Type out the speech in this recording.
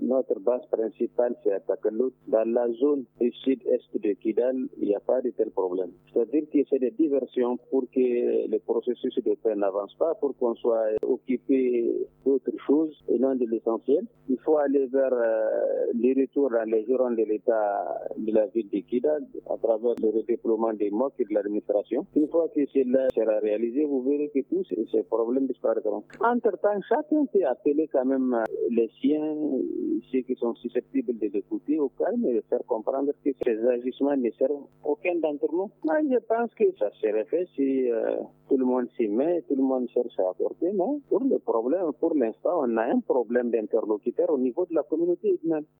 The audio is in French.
Notre base principale, c'est à Takalot. Dans la zone du sud-est de Kidal, il n'y a pas de tel problème. C'est-à-dire que c'est des diversions pour que le processus de paix n'avance pas, pour qu'on soit occupé d'autres choses et non de l'essentiel. Il faut aller vers les retours dans les environs de l'État de la ville de Kidal à travers le redéploiement des MOC et de l'administration. Une fois que cela sera réalisé, vous verrez que tous ces problèmes disparaîtront. Entre-temps, chacun peut appeler quand même les siens, ceux qui sont susceptibles de l'écouter au calme et de faire comprendre que ces agissements ne servent aucun d'entre nous. Moi, je pense que ça serait fait si tout le monde s'y met, tout le monde cherche à apporter. Mais pour le problème, pour l'instant, on a un problème d'interlocuteur au niveau de la communauté humaine.